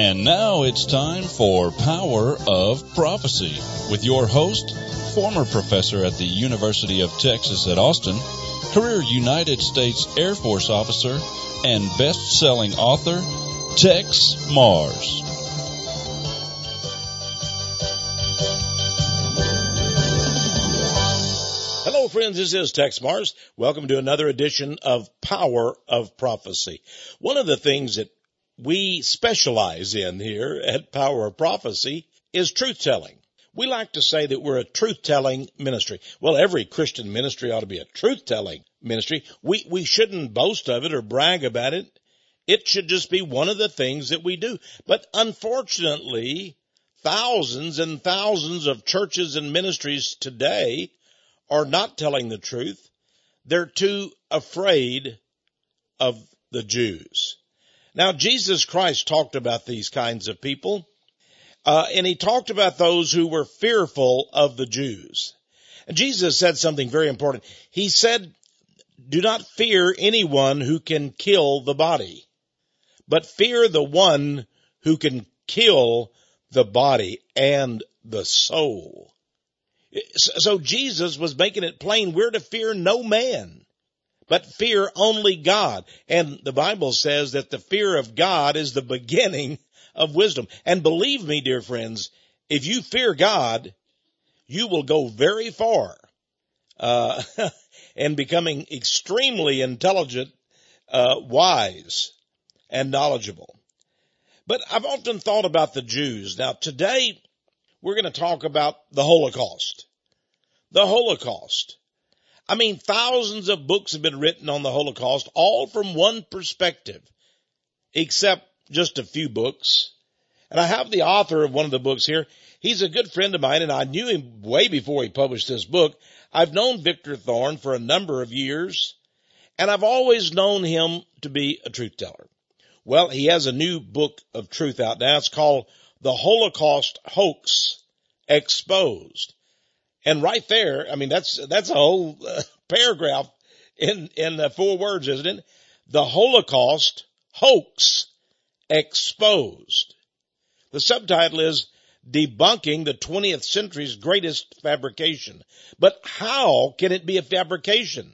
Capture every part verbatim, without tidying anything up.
And now it's time for Power of Prophecy with your host, former professor at the University of Texas at Austin, career United States Air Force officer, and best-selling author, Tex Mars. Hello, friends. This is Tex Mars. Welcome to another edition of Power of Prophecy. One of the things that we specialize in here at Power of Prophecy is truth-telling. We like to say that we're a truth-telling ministry. Well, every Christian ministry ought to be a truth-telling ministry. We, we shouldn't boast of it or brag about it. It should just be one of the things that we do. But unfortunately, thousands and thousands of churches and ministries today are not telling the truth. They're too afraid of the Jews. Now, Jesus Christ talked about these kinds of people, uh, and he talked about those who were fearful of the Jews. And Jesus said something very important. He said, do not fear anyone who can kill the body, but fear the one who can kill the body and the soul. So Jesus was making it plain, we're to fear no man, but fear only God. And the Bible says that the fear of God is the beginning of wisdom. And believe me, dear friends, if you fear God, you will go very far uh in becoming extremely intelligent, uh wise, and knowledgeable. But I've often thought about the Jews. Now, today, we're going to talk about the Holocaust. The Holocaust. I mean, thousands of books have been written on the Holocaust, all from one perspective, except just a few books. And I have the author of one of the books here. He's a good friend of mine, and I knew him way before he published this book. I've known Victor Thorn for a number of years, and I've always known him to be a truth teller. Well, he has a new book of truth out now. It's called The Holocaust Hoax Exposed. And right there, I mean, that's, that's a whole uh, paragraph in, in uh, four words, isn't it? The Holocaust Hoax Exposed. The subtitle is Debunking the twentieth Century's Greatest Fabrication. But how can it be a fabrication?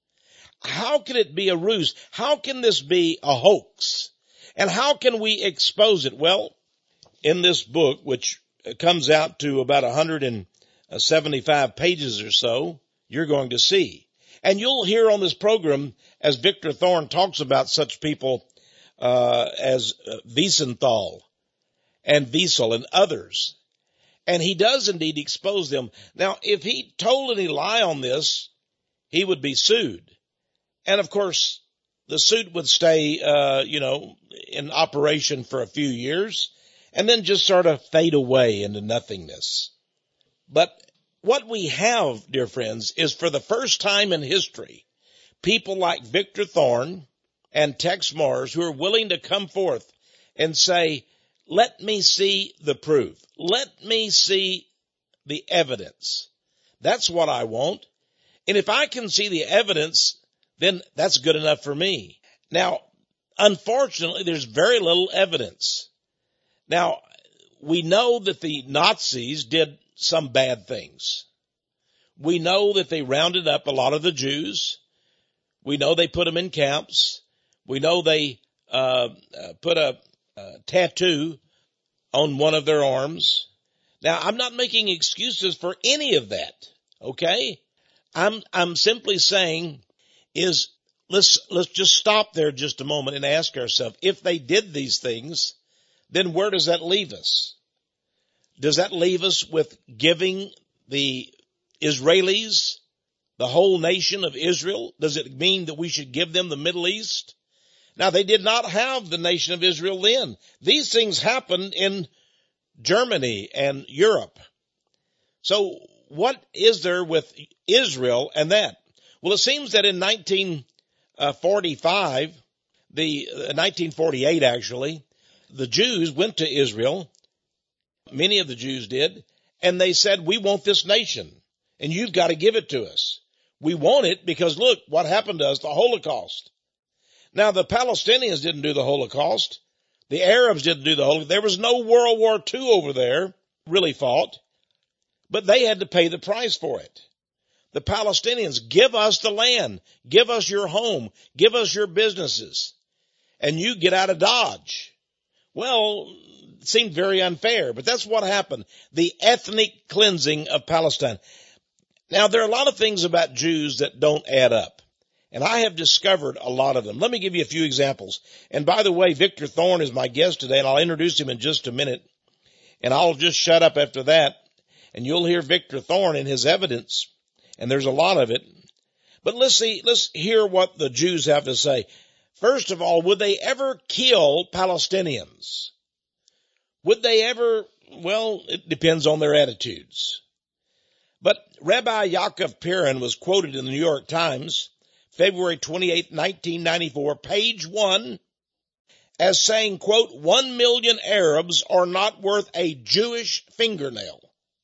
How can it be a ruse? How can this be a hoax? And how can we expose it? Well, in this book, which comes out to about one hundred seventy-five pages or so, you're going to see. And you'll hear on this program, as Victor Thorn talks about such people uh, as uh, Wiesenthal and Wiesel and others. And he does indeed expose them. Now, if he told any lie on this, he would be sued. And of course, the suit would stay, uh, you know, in operation for a few years and then just sort of fade away into nothingness. But what we have, dear friends, is for the first time in history, people like Victor Thorn and Tex Mars who are willing to come forth and say, let me see the proof. Let me see the evidence. That's what I want. And if I can see the evidence, then that's good enough for me. Now, unfortunately, there's very little evidence. Now, we know that the Nazis did some bad things. We know that they rounded up a lot of the Jews. We know they put them in camps. We know they uh, uh put a, a tattoo on one of their arms. Now, I'm not making excuses for any of that, okay? I'm I'm simply saying is let's let's just stop there just a moment and ask ourselves, if they did these things, then where does that leave us? Does that leave us with giving the Israelis, the whole nation of Israel? Does it mean that we should give them the Middle East? Now, they did not have the nation of Israel then. These things happened in Germany and Europe. So what is there with Israel and that? Well, it seems that in nineteen forty-five, the uh, nineteen forty-eight actually, the Jews went to Israel. Many of the Jews did, and they said, we want this nation, and you've got to give it to us. We want it because, look, what happened to us, the Holocaust. Now, the Palestinians didn't do the Holocaust. The Arabs didn't do the whole, there was no World War Two over there, really fought, but they had to pay the price for it. The Palestinians, give us the land, give us your home, give us your businesses, and you get out of Dodge. Well, it seemed very unfair, but that's what happened. The ethnic cleansing of Palestine. Now, there are a lot of things about Jews that don't add up, and I have discovered a lot of them. Let me give you a few examples. And by the way, Victor Thorne is my guest today, and I'll introduce him in just a minute, and I'll just shut up after that, and you'll hear Victor Thorne in his evidence, and there's a lot of it. But let's see, let's hear what the Jews have to say. First of all, would they ever kill Palestinians? Would they ever? Well, it depends on their attitudes. But Rabbi Yaakov Pirin was quoted in the New York Times, February twenty-eighth, nineteen ninety-four, page one, as saying, quote, one million Arabs are not worth a Jewish fingernail.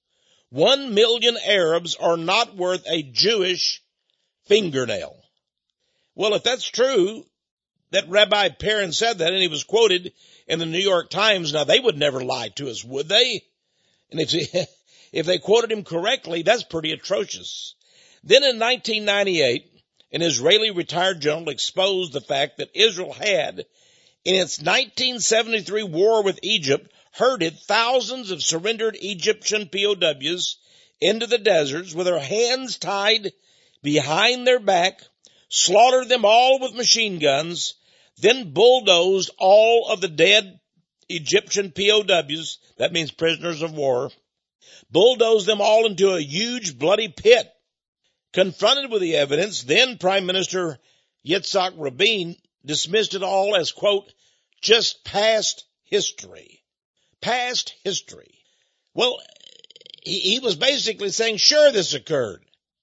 One million Arabs are not worth a Jewish fingernail. Well, if that's true, that Rabbi Pirin said that, and he was quoted in the New York Times, now they would never lie to us, would they? And if, if they quoted him correctly, that's pretty atrocious. Then in nineteen ninety-eight, an Israeli retired general exposed the fact that Israel had, in its nineteen seventy-three war with Egypt, herded thousands of surrendered Egyptian P O Ws into the deserts with their hands tied behind their back, slaughtered them all with machine guns, then bulldozed all of the dead Egyptian P O Ws, that means prisoners of war, bulldozed them all into a huge bloody pit. Confronted with the evidence, then Prime Minister Yitzhak Rabin dismissed it all as, quote, just past history. Past history. Well, he, he was basically saying, sure, this occurred,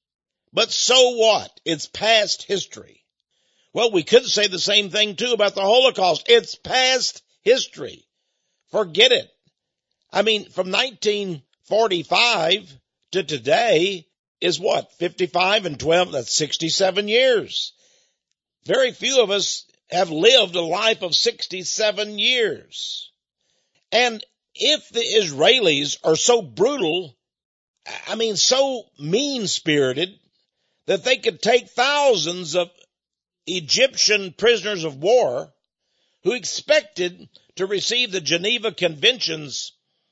but so what? It's past history. Well, we could say the same thing, too, about the Holocaust. It's past history. Forget it. I mean, from nineteen forty-five to today is what? fifty-five and twelve, that's sixty-seven years. Very few of us have lived a life of sixty-seven years. And if the Israelis are so brutal, I mean, so mean-spirited, that they could take thousands of Egyptian prisoners of war who expected to receive the Geneva Conventions,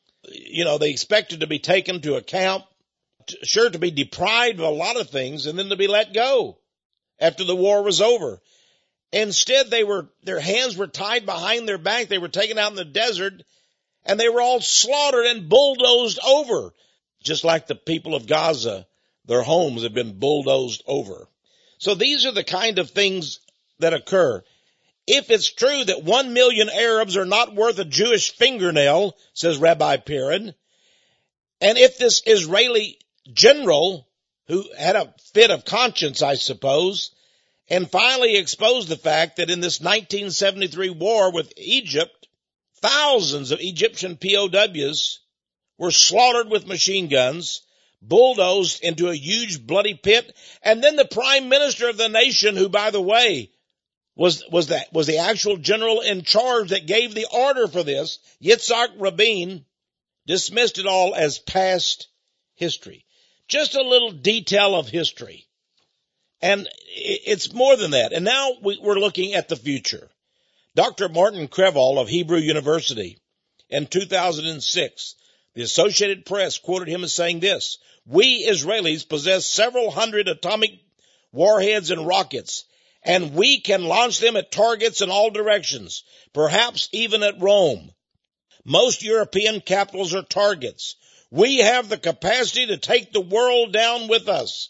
you know, they expected to be taken to a camp, sure to be deprived of a lot of things, and then to be let go after the war was over. Instead, they were, their hands were tied behind their back. They were taken out in the desert, and they were all slaughtered and bulldozed over, just like the people of Gaza. Their homes have been bulldozed over. So these are the kind of things that occur. If it's true that one million Arabs are not worth a Jewish fingernail, says Rabbi Pirin, and if this Israeli general, who had a fit of conscience, I suppose, and finally exposed the fact that in this nineteen seventy-three war with Egypt, thousands of Egyptian P O Ws were slaughtered with machine guns, bulldozed into a huge bloody pit, and then the prime minister of the nation, who, by the way, was was that was the actual general in charge that gave the order for this, Yitzhak Rabin, dismissed it all as past history. Just a little detail of history. And it's more than that. And now we're looking at the future. Doctor Martin Krevall of Hebrew University in two thousand six, the Associated Press quoted him as saying this: we Israelis possess several hundred atomic warheads and rockets, and we can launch them at targets in all directions, perhaps even at Rome. Most European capitals are targets. We have the capacity to take the world down with us.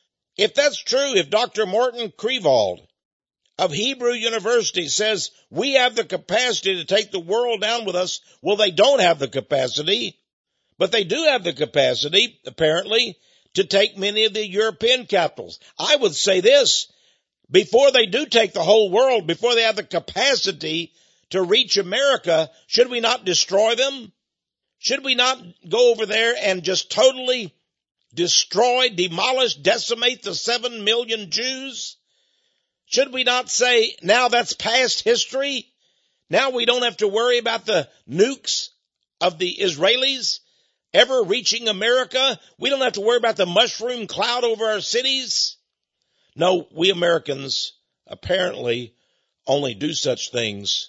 If that's true, if Doctor Martin Krevall of Hebrew University says we have the capacity to take the world down with us, well, they don't have the capacity, but they do have the capacity, apparently, to take many of the European capitals. I would say this: before they do take the whole world, before they have the capacity to reach America, should we not destroy them? Should we not go over there and just totally destroy, demolish, decimate the seven million Jews? Should we not say, now that's past history? Now we don't have to worry about the nukes of the Israelis ever reaching America. We don't have to worry about the mushroom cloud over our cities. No, we Americans apparently only do such things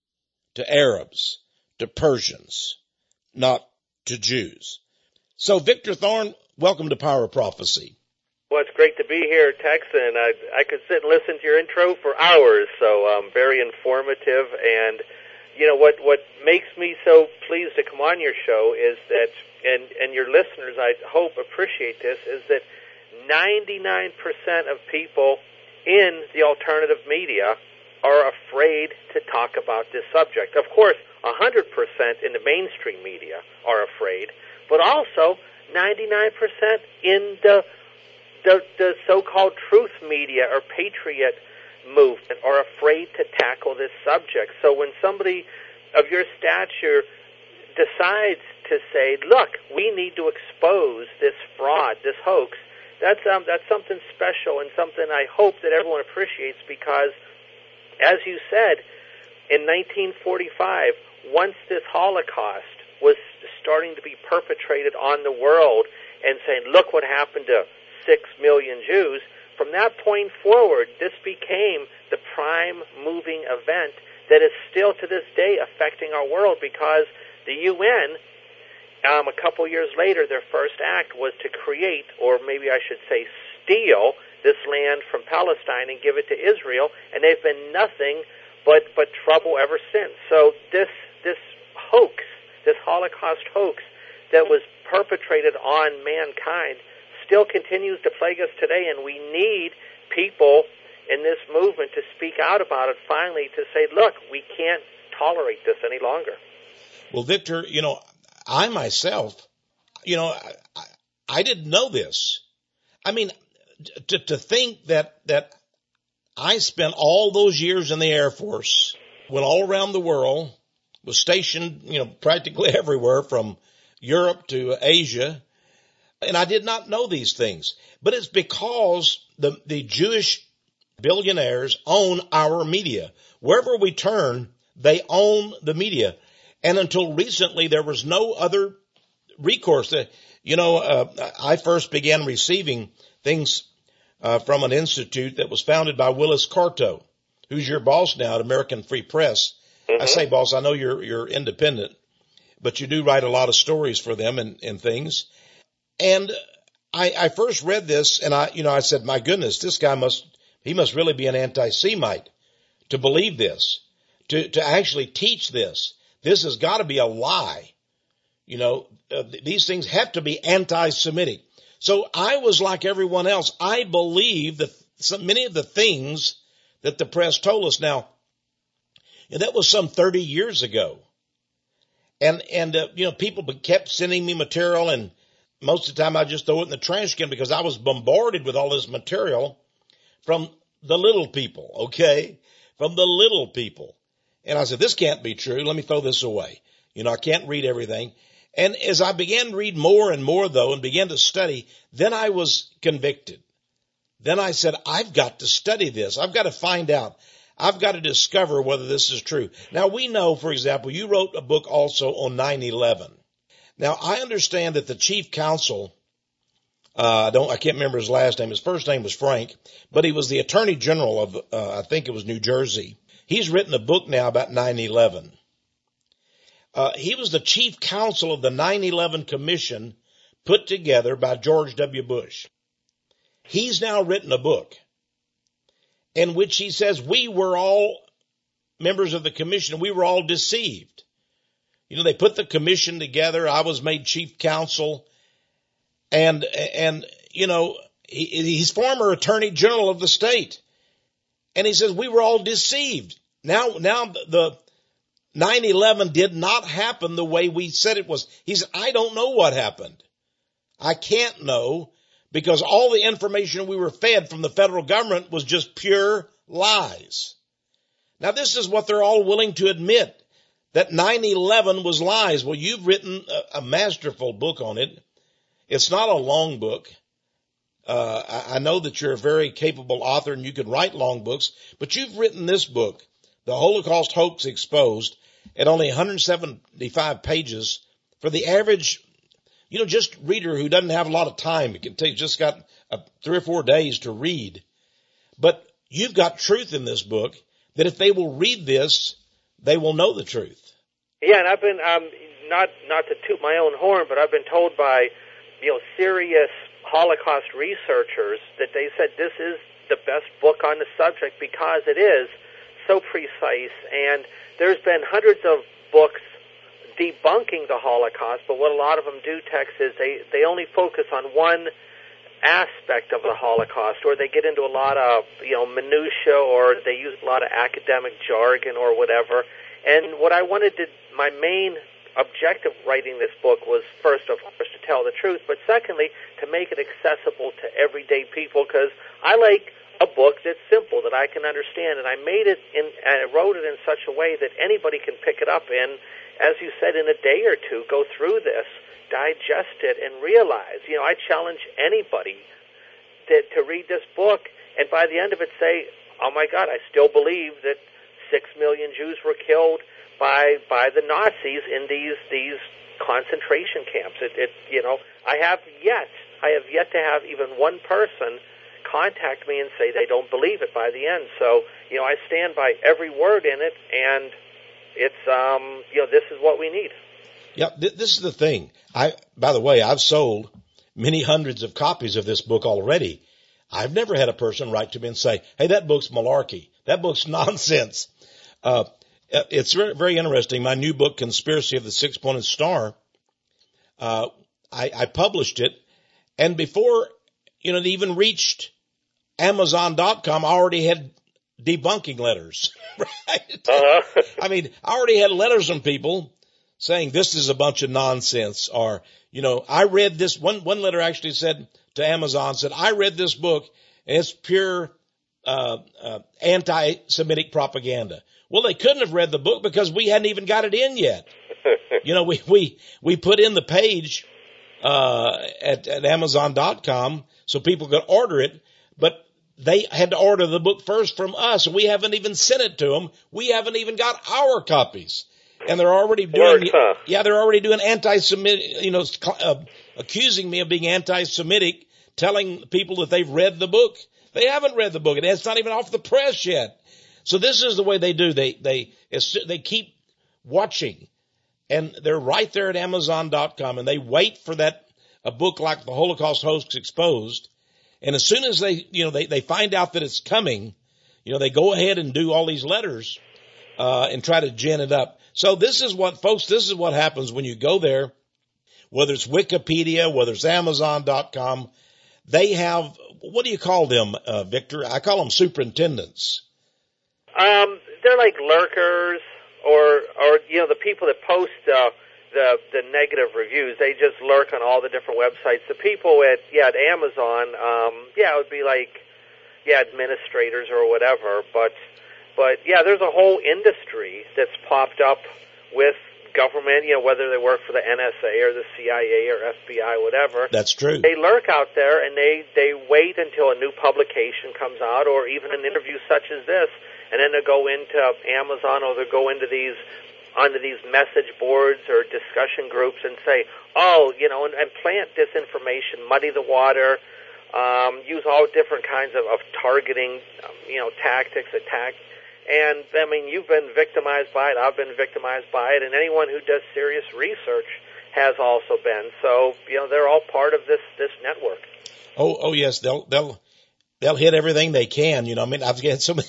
to Arabs, to Persians, not to Jews. So, Victor Thorne, welcome to Power of Prophecy. Well, it's great to be here, Tex, and I, I could sit and listen to your intro for hours, so um, very informative. And, you know, what, what makes me so pleased to come on your show is that, and, and your listeners, I hope, appreciate this, is that ninety-nine percent of people in the alternative media are afraid to talk about this subject. Of course, one hundred percent in the mainstream media are afraid, but also ninety-nine percent in the, the the so-called truth media or patriot movement are afraid to tackle this subject. So when somebody of your stature decides to say, look, we need to expose this fraud, this hoax, that's um, that's something special and something I hope that everyone appreciates, because, as you said, in nineteen forty-five, once this Holocaust was starting to be perpetrated on the world and saying, look what happened to six million Jews, from that point forward, this became the prime moving event that is still to this day affecting our world, because the U N, um, a couple years later, their first act was to create, or maybe I should say steal, this land from Palestine and give it to Israel, and they've been nothing but, but trouble ever since. So this this hoax, this Holocaust hoax that was perpetrated on mankind still continues to plague us today, and we need people in this movement to speak out about it finally, to say, look, we can't tolerate this any longer. Well, Victor, you know, I myself, you know, I, I didn't know this. I mean, to, to think that, that I spent all those years in the Air Force, went all around the world, was stationed, you know, practically everywhere from Europe to Asia, and I did not know these things. But it's because the, the Jewish billionaires own our media. Wherever we turn, they own the media. And until recently, there was no other recourse. You know, uh, I first began receiving things uh, from an institute that was founded by Willis Carto, who's your boss now at American Free Press. Mm-hmm. I say, boss, I know you're you're independent, but you do write a lot of stories for them and, and things. And I, I first read this, and I, you know, I said, my goodness, this guy must, he must really be an anti-Semite to believe this, to to actually teach this. This has got to be a lie. You know, uh, these things have to be anti-Semitic. So I was like everyone else. I believe that some, many of the things that the press told us. Now, and that was some thirty years ago. And, and, uh, you know, people kept sending me material, and most of the time I just throw it in the trash can because I was bombarded with all this material from the little people, okay? From the little people. And I said, this can't be true. Let me throw this away. You know, I can't read everything. And as I began to read more and more, though, and began to study, then I was convicted. Then I said, I've got to study this. I've got to find out. I've got to discover whether this is true. Now, we know, for example, you wrote a book also on nine eleven. Now, I understand that the chief counsel, uh, I don't, I can't remember his last name. His first name was Frank, but he was the attorney general of, uh, I think it was New Jersey. He's written a book now about nine eleven. Uh, he was the chief counsel of the nine eleven Commission put together by George W. Bush. He's now written a book in which he says we were all members of the commission. We were all deceived. You know, they put the commission together. I was made chief counsel. And, and you know, he, he's former attorney general of the state. And he says we were all deceived. Now, now the nine eleven did not happen the way we said it was. He said, I don't know what happened. I can't know because all the information we were fed from the federal government was just pure lies. Now, this is what they're all willing to admit, that nine eleven was lies. Well, you've written a, a masterful book on it. It's not a long book. Uh, I, I know that you're a very capable author and you could write long books, but you've written this book, The Holocaust Hoax Exposed, at only one hundred seventy-five pages for the average, you know, just reader who doesn't have a lot of time. It can take, just got uh, three or four days to read. But you've got truth in this book that if they will read this, they will know the truth. Yeah, and I've been, um, not, not to toot my own horn, but I've been told by, you know, serious Holocaust researchers that they said this is the best book on the subject because it is so precise. And there's been hundreds of books debunking the Holocaust, but what a lot of them do, Tex, is they, they only focus on one aspect of the Holocaust, or they get into a lot of, you know, minutia, or they use a lot of academic jargon or whatever. And what I wanted to, my main objective writing this book was, first of course, to tell the truth, but secondly, to make it accessible to everyday people, because I like a book that's simple, that I can understand, and I made it in, and I wrote it in such a way that anybody can pick it up and, as you said, in a day or two, go through this, digest it, and realize, you know, I challenge anybody to, to read this book, and by the end of it say, oh my God, I still believe that six million Jews were killed by by the Nazis in these these concentration camps. It, it you know, I have yet, I have yet to have even one person contact me and say they don't believe it by the end. So, you know, I stand by every word in it, and it's, um, you know, this is what we need. Yeah, th- this is the thing. I, by the way, I've sold many hundreds of copies of this book already. I've never had a person write to me and say, hey, that book's malarkey. That book's nonsense. Uh, it's very, very interesting. My new book, Conspiracy of the Six-Pointed Star, uh, I, I published it, and before, you know, it even reached Amazon dot com, I already had debunking letters, right? Uh-huh. I mean, I already had letters from people saying this is a bunch of nonsense, or, you know, I read this, one, one letter actually said to Amazon, said, I read this book, and it's pure, uh, uh, anti-Semitic propaganda. Well, they couldn't have read the book because we hadn't even got it in yet. You know, we, we, we put in the page, uh, at, at Amazon dot com so people could order it, but they had to order the book first from us. We haven't even sent it to them. We haven't even got our copies. And they're already doing, Works, huh? yeah, they're already doing anti-Semitic, you know, uh, accusing me of being anti-Semitic, telling people that they've read the book. They haven't read the book, and it's not even off the press yet. So this is the way they do. They, they, they keep watching, and they're right there at Amazon dot com, and they wait for that, a book like The Holocaust Hoax Exposed. And as soon as they, you know, they, they find out that it's coming, you know, they go ahead and do all these letters, uh, and try to gin it up. So this is what, folks, this is what happens when you go there, whether it's Wikipedia, whether it's Amazon dot com, they have, what do you call them, uh, Victor? I call them superintendents. Um, they're like lurkers, or, or, you know, the people that post, uh, the, the negative reviews. They just lurk on all the different websites. The people at, yeah, at Amazon, um, yeah, it would be like, yeah, administrators or whatever, but, But, yeah, there's a whole industry that's popped up with government, you know, whether they work for the N S A or the C I A or F B I, whatever. That's true. They lurk out there, and they, they wait until a new publication comes out, or even an interview such as this, and then they go into Amazon, or they go into these onto these message boards or discussion groups and say, oh, you know, and, and plant disinformation, muddy the water, um, use all different kinds of, of targeting, um, you know, tactics, attack. And, I mean, you've been victimized by it. I've been victimized by it. And anyone who does serious research has also been. So, you know, they're all part of this, this network. Oh, oh, yes. They'll, they'll, they'll hit everything they can. You know, I mean, I've got so many,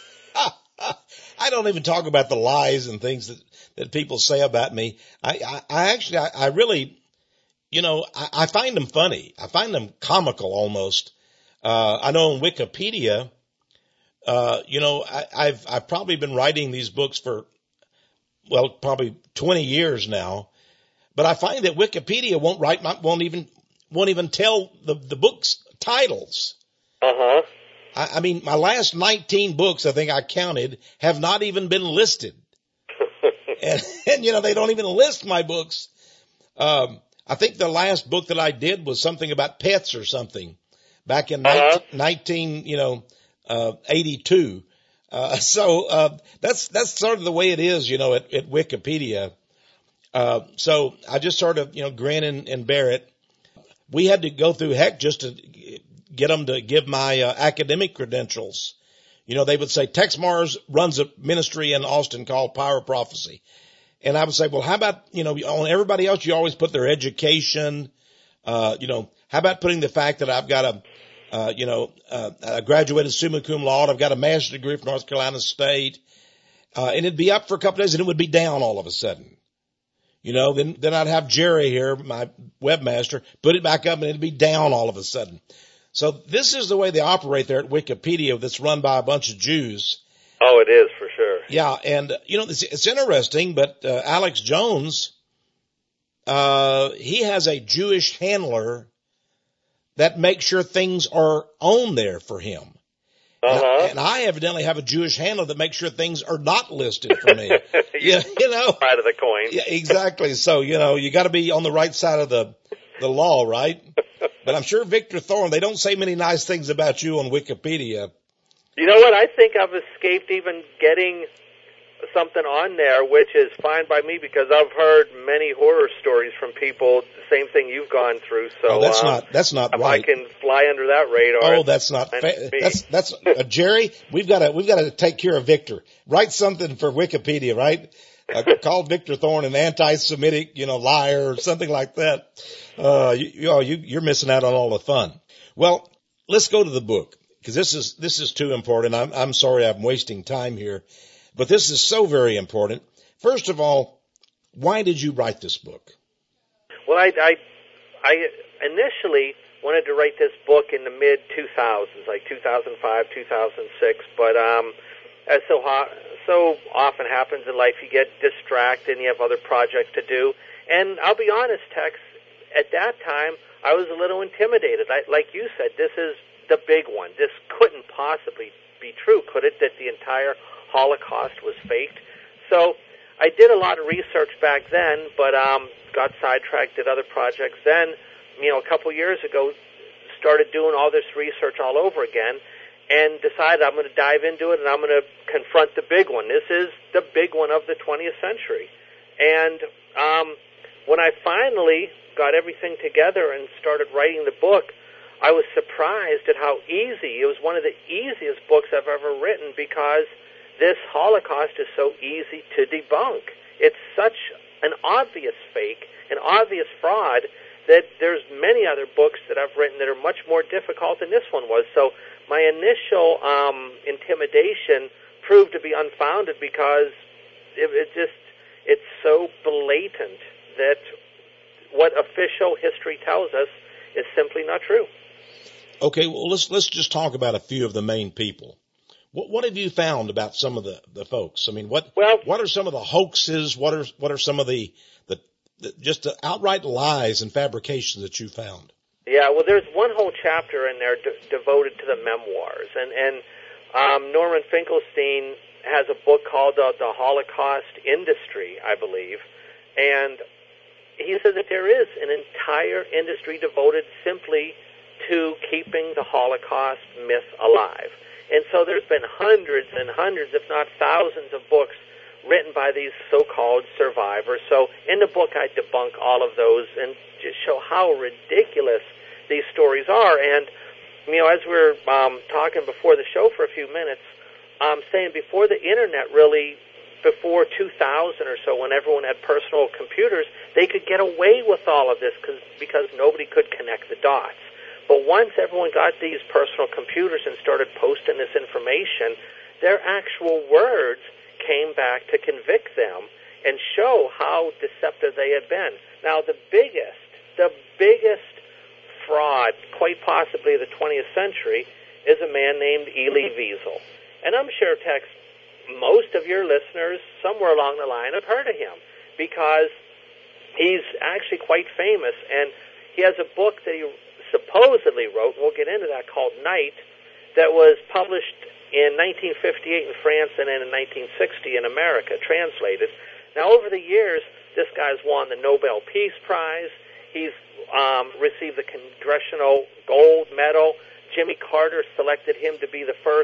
I don't even talk about the lies and things that, that people say about me. I, I, I actually, I, I really, you know, I, I find them funny. I find them comical almost. Uh, I know on Wikipedia, Uh, you know, I, I've, I've probably been writing these books for, well, probably twenty years now, but I find that Wikipedia won't write my, won't even, won't even tell the, the books titles. Uh-huh. I, I mean, my last nineteen books, I think I counted, have not even been listed. and, and, you know, they don't even list my books. Um, I think the last book that I did was something about pets or something back in uh-huh. nineteen, you know, Uh, eighty-two. Uh, so uh, that's that's sort of the way it is, you know, at, at Wikipedia. Uh, so I just sort of, you know, grin and, and bear it. We had to go through heck just to get them to give my uh, academic credentials. You know, they would say Tex Mars runs a ministry in Austin called Power of Prophecy. And I would say, well, how about, you know, on everybody else, you always put their education. Uh, you know, how about putting the fact that I've got a, uh, you know, uh, I graduated summa cum laude. I've got a master's degree from North Carolina State. Uh, and it'd be up for a couple of days and it would be down all of a sudden. You know, then, then I'd have Jerry here, my webmaster, put it back up and it'd be down all of a sudden. So this is the way they operate there at Wikipedia that's run by a bunch of Jews. Oh, it is for sure. Yeah. And, uh, you know, it's, it's interesting, but, uh, Alex Jones, uh, he has a Jewish handler that makes sure things are on there for him. Uh-huh. And, and I evidently have a Jewish handler that makes sure things are not listed for me. you, you know, side of the coin. Yeah, exactly. So, you know, you got to be on the right side of the, the law, right? But I'm sure Victor Thorne, they don't say many nice things about you on Wikipedia. You know what? I think I've escaped even getting something on there, which is fine by me because I've heard many horror stories from people, the same thing you've gone through. So oh, that's um, not that's not if right. I can fly under that radar. Oh, that's not fa- that's that's uh, Jerry. We've got to we've got to take care of Victor. Write something for Wikipedia, right? Uh, call Victor Thorne an anti-Semitic, you know, liar or something like that. Uh, you, you, you you're missing out on all the fun. Well, let's go to the book because this is this is too important. I'm I'm sorry I'm wasting time here. But this is so very important. First of all, why did you write this book? Well, I, I, I initially wanted to write this book in the mid two thousands, like two thousand five, two thousand six. But um, as so ho- so often happens in life, you get distracted and you have other projects to do. And I'll be honest, Tex, at that time, I was a little intimidated. I, like you said, this is the big one. This couldn't possibly be true, could it, that the entire Holocaust was faked? So I did a lot of research back then, but um, got sidetracked, did other projects. Then, you know, a couple years ago, started doing all this research all over again and decided I'm going to dive into it and I'm going to confront the big one. This is the big one of the twentieth century. And um, when I finally got everything together and started writing the book, I was surprised at how easy, it was one of the easiest books I've ever written because this Holocaust is so easy to debunk. It's such an obvious fake, an obvious fraud, that there's many other books that I've written that are much more difficult than this one was. So my initial um, intimidation proved to be unfounded because it, it just, it's so blatant that what official history tells us is simply not true. Okay, well, let's let's just talk about a few of the main people. What, what have you found about some of the, the folks? I mean, what well, what are some of the hoaxes? What are what are some of the the, the just the outright lies and fabrications that you found? Yeah, well, there's one whole chapter in there de- devoted to the memoirs, and and um, Norman Finkelstein has a book called uh, The Holocaust Industry, I believe, and he says that there is an entire industry devoted simply to keeping the Holocaust myth alive. And so there's been hundreds and hundreds, if not thousands, of books written by these so-called survivors. So in the book, I debunk all of those and just show how ridiculous these stories are. And, you know, as we were um, talking before the show for a few minutes, I'm saying before the Internet really, before two thousand or so, when everyone had personal computers, they could get away with all of this cause, because nobody could connect the dots. But once everyone got these personal computers and started posting this information, their actual words came back to convict them and show how deceptive they had been. Now, the biggest, the biggest fraud, quite possibly of the twentieth century, is a man named Elie Wiesel. And I'm sure, Tex, most of your listeners, somewhere along the line, have heard of him because he's actually quite famous. And he has a book that he supposedly wrote, and we'll get into that, called Night, that was published in nineteen fifty-eight in France and then in nineteen sixty in America, translated. Now, over the years, this guy's won the Nobel Peace Prize. He's um, received the Congressional Gold Medal. Jimmy Carter selected him to be the first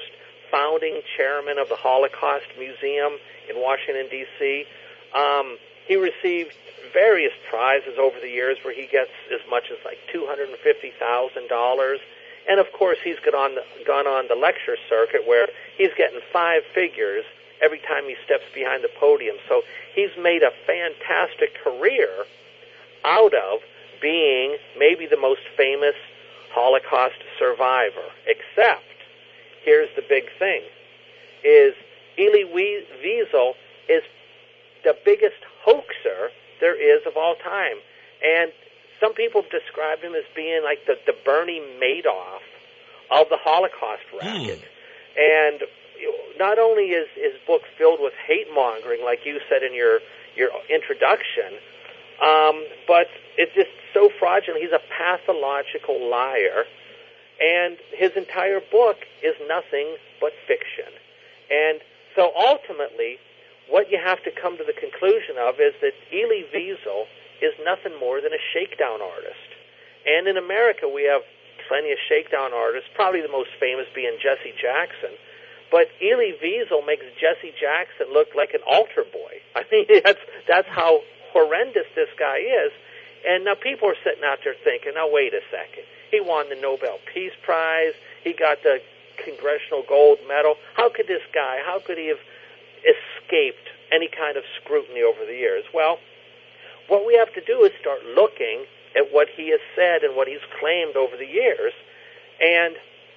founding chairman of the Holocaust Museum in Washington, D C Um, he received various prizes over the years where he gets as much as like two hundred fifty thousand dollars. And, of course, he's gone on, the, gone on the lecture circuit where he's getting five figures every time he steps behind the podium. So he's made a fantastic career out of being maybe the most famous Holocaust survivor. Except, here's the big thing, is Elie Wiesel is the biggest hoaxer there is of all time. And some people describe him as being like the, the Bernie Madoff of the Holocaust racket. Mm. And not only is his book filled with hate-mongering, like you said in your, your introduction, um, but it's just so fraudulent. He's a pathological liar, and his entire book is nothing but fiction. And so ultimately, what you have to come to the conclusion of is that Elie Wiesel is nothing more than a shakedown artist. And in America, we have plenty of shakedown artists, probably the most famous being Jesse Jackson. But Elie Wiesel makes Jesse Jackson look like an altar boy. I mean, that's that's how horrendous this guy is. And now people are sitting out there thinking, now wait a second. He won the Nobel Peace Prize. He got the Congressional Gold Medal. How could this guy, how could he have escaped any kind of scrutiny over the years? Well, what we have to do is start looking at what he has said and what he's claimed over the years. And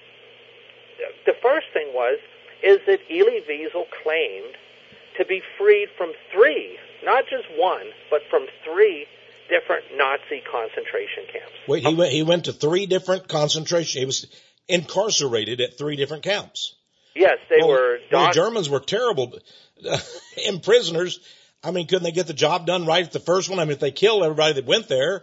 the first thing was, is that Elie Wiesel claimed to be freed from three, not just one, but from three different Nazi concentration camps. Wait, he went, he went to three different concentration, he was incarcerated at three different camps. Yes, they well, were. Well, the Germans were terrible uh, in prisoners. I mean, couldn't they get the job done right at the first one? I mean, if they killed everybody that went there.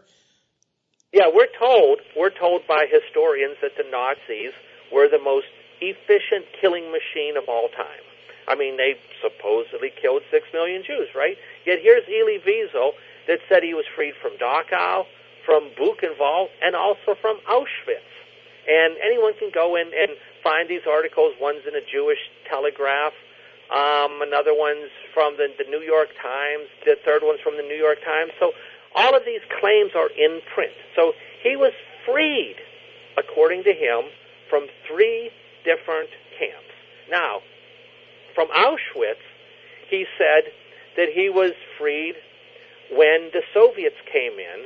Yeah, we're told, we're told by historians that the Nazis were the most efficient killing machine of all time. I mean, they supposedly killed six million Jews, right? Yet here's Elie Wiesel that said he was freed from Dachau, from Buchenwald, and also from Auschwitz. And anyone can go in and find these articles. One's in a Jewish Telegraph. Um, another one's from the, the New York Times. The third one's from the New York Times. So all of these claims are in print. So he was freed, according to him, from three different camps. Now, from Auschwitz, he said that he was freed when the Soviets came in.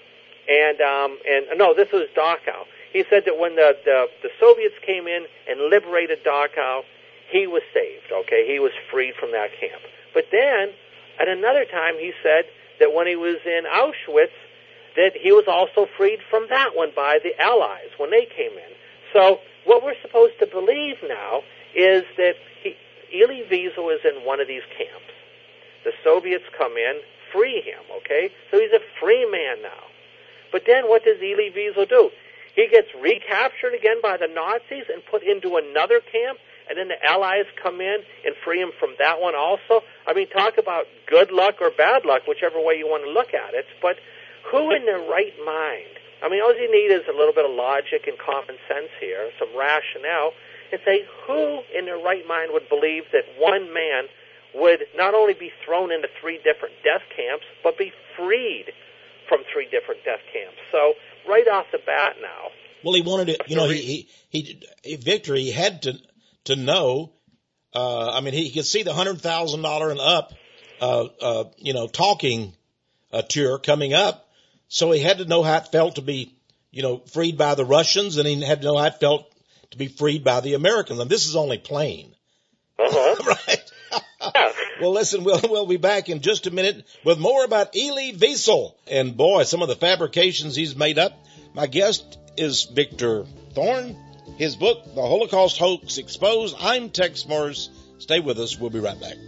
And, um, and no, this was Dachau. He said that when the, the, the Soviets came in and liberated Dachau, he was saved, okay? He was freed from that camp. But then, at another time, he said that when he was in Auschwitz, that he was also freed from that one by the Allies when they came in. So what we're supposed to believe now is that he, Elie Wiesel is in one of these camps. The Soviets come in, free him, okay? So he's a free man now. But then what does Elie Wiesel do? He gets recaptured again by the Nazis and put into another camp, and then the Allies come in and free him from that one also. I mean, talk about good luck or bad luck, whichever way you want to look at it. But who in their right mind? I mean, all you need is a little bit of logic and common sense here, some rationale, and say who in their right mind would believe that one man would not only be thrown into three different death camps, but be freed from three different death camps. So right off the bat now. Well, he wanted to, you know, he, he, he Victor, he had to, to know, uh, I mean, he could see the one hundred thousand dollars and up, uh, uh, you know, talking, uh, tour coming up. So he had to know how it felt to be, you know, freed by the Russians, and he had to know how it felt to be freed by the Americans. And this is only plain. Uh-huh. Right? Yeah. Well, listen, we'll, we'll be back in just a minute with more about Elie Wiesel. And boy, some of the fabrications he's made up. My guest is Victor Thorn. His book, The Holocaust Hoax Exposed. I'm Tex Morris. Stay with us. We'll be right back.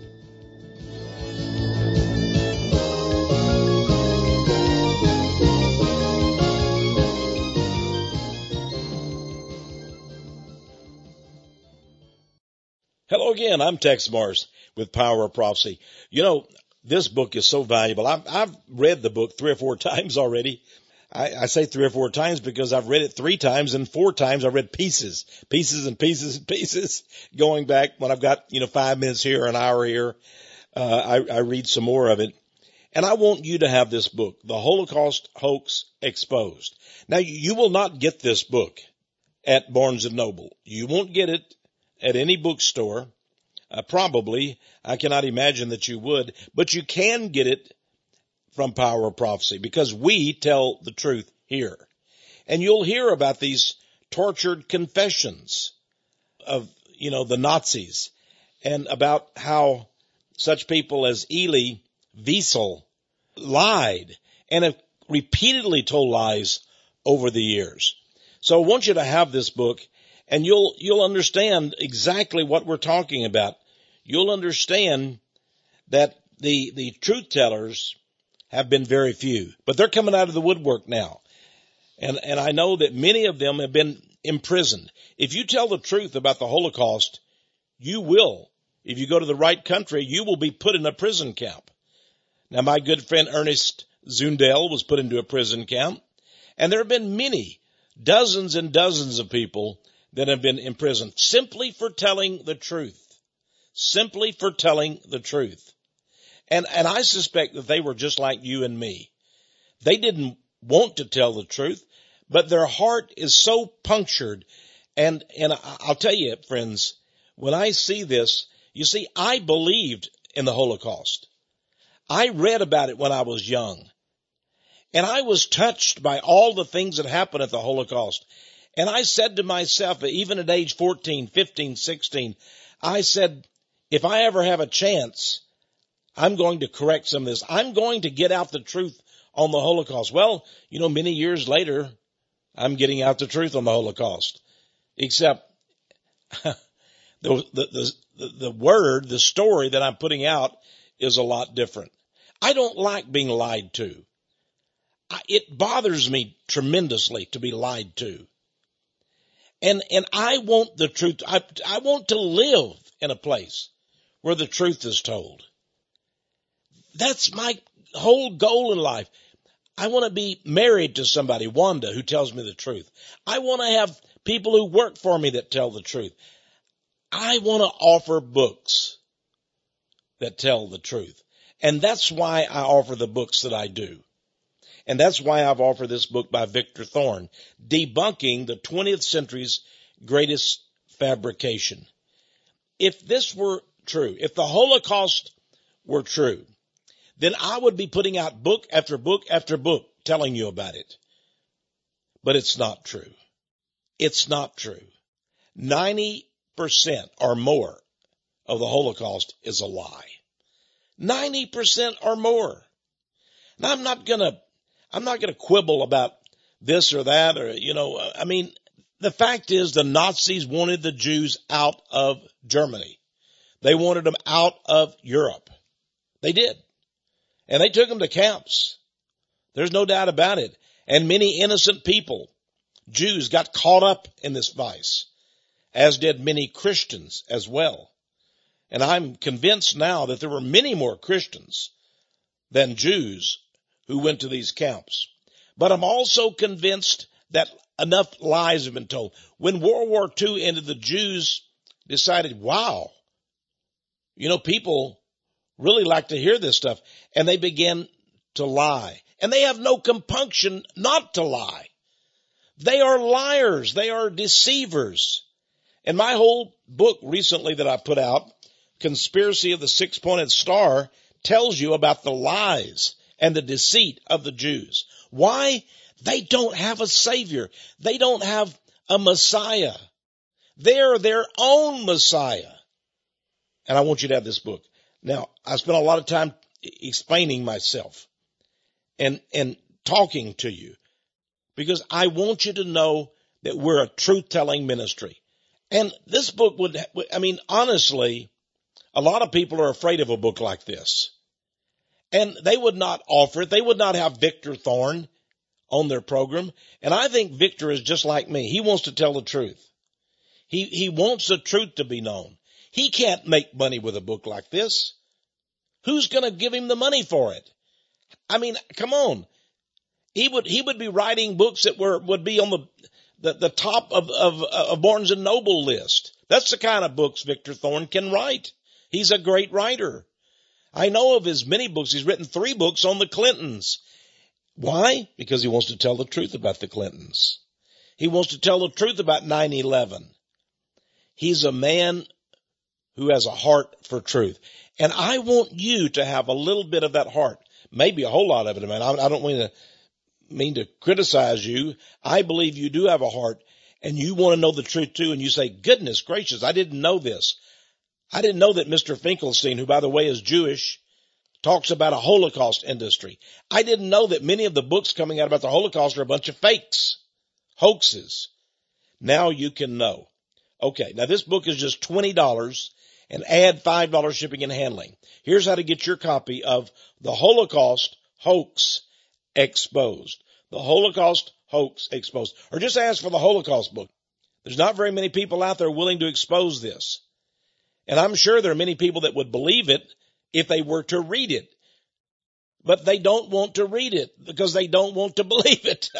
Hello again. I'm Tex Morris with Power of Prophecy. You know, this book is so valuable. I've, I've read the book three or four times already. I, I say three or four times because I've read it three times, and four times I've read pieces, pieces and pieces and pieces, going back when I've got, you know, five minutes here, an hour here. Uh, I, I read some more of it. And I want you to have this book, The Holocaust Hoax Exposed. Now, you, you will not get this book at Barnes and Noble. You won't get it at any bookstore. Uh, probably. I cannot imagine that you would. But you can get it from Power of Prophecy because we tell the truth here. And you'll hear about these tortured confessions of, you know, the Nazis, and about how such people as Elie Wiesel lied and have repeatedly told lies over the years. So I want you to have this book, and you'll, you'll understand exactly what we're talking about. You'll understand that the, the truth tellers have been very few, but they're coming out of the woodwork now. And, and I know that many of them have been imprisoned. If you tell the truth about the Holocaust, you will, if you go to the right country, you will be put in a prison camp. Now, my good friend Ernest Zundel was put into a prison camp, and there have been many, dozens and dozens of people that have been imprisoned simply for telling the truth, simply for telling the truth. And, and I suspect that they were just like you and me. They didn't want to tell the truth, but their heart is so punctured. And, and I'll tell you, friends, when I see this, you see, I believed in the Holocaust. I read about it when I was young, and I was touched by all the things that happened at the Holocaust. And I said to myself, even at age fourteen, fifteen, sixteen, I said, if I ever have a chance, I'm going to correct some of this. I'm going to get out the truth on the Holocaust. Well, you know, many years later, I'm getting out the truth on the Holocaust, except the, the, the, the, the word, the story that I'm putting out is a lot different. I don't like being lied to. I, it bothers me tremendously to be lied to. And, and I want the truth. I, I want to live in a place where the truth is told. That's my whole goal in life. I want to be married to somebody, Wanda, who tells me the truth. I want to have people who work for me that tell the truth. I want to offer books that tell the truth. And that's why I offer the books that I do. And that's why I've offered this book by Victor Thorn, Debunking the twentieth Century's Greatest Fabrication. If this were true, if the Holocaust were true, then I would be putting out book after book after book telling you about it. But it's not true. It's not true. ninety percent or more of the Holocaust is a lie. ninety percent or more. Now, I'm not going to, I'm not going to quibble about this or that, or, you know, I mean, the fact is the Nazis wanted the Jews out of Germany. They wanted them out of Europe. They did. And they took them to camps. There's no doubt about it. And many innocent people, Jews, got caught up in this vice, as did many Christians as well. And I'm convinced now that there were many more Christians than Jews who went to these camps. But I'm also convinced that enough lies have been told. When World War Two ended, the Jews decided, wow, you know, people really like to hear this stuff. And they began to lie. And they have no compunction not to lie. They are liars. They are deceivers. And my whole book recently that I put out, Conspiracy of the Six-Pointed Star, tells you about the lies and the deceit of the Jews. Why? They don't have a Savior. They don't have a Messiah. They're their own Messiah. And I want you to have this book. Now, I spent a lot of time explaining myself and, and talking to you because I want you to know that we're a truth-telling ministry. And this book would, I mean, honestly, a lot of people are afraid of a book like this. And they would not offer it. They would not have Victor Thorn on their program. And I think Victor is just like me. He wants to tell the truth. He, he wants the truth to be known. He can't make money with a book like this. Who's going to give him the money for it? I mean, come on. He would he would be writing books that were would be on the the, the top of, of of Barnes and Noble list. That's the kind of books Victor Thorne can write. He's a great writer. I know of his many books. He's written three books on the Clintons. Why? Because he wants to tell the truth about the Clintons. He wants to tell the truth about nine eleven. He's a man who has a heart for truth. And I want you to have a little bit of that heart. Maybe a whole lot of it, man. I don't mean to, mean to criticize you. I believe you do have a heart and you want to know the truth too. And you say, goodness gracious, I didn't know this. I didn't know that Mister Finkelstein, who by the way is Jewish, talks about a Holocaust industry. I didn't know that many of the books coming out about the Holocaust are a bunch of fakes, hoaxes. Now you can know. Okay, now this book is just twenty dollars and add five dollars shipping and handling. Here's how to get your copy of The Holocaust Hoax Exposed. The Holocaust Hoax Exposed. Or just ask for the Holocaust book. There's not very many people out there willing to expose this. And I'm sure there are many people that would believe it if they were to read it. But they don't want to read it because they don't want to believe it.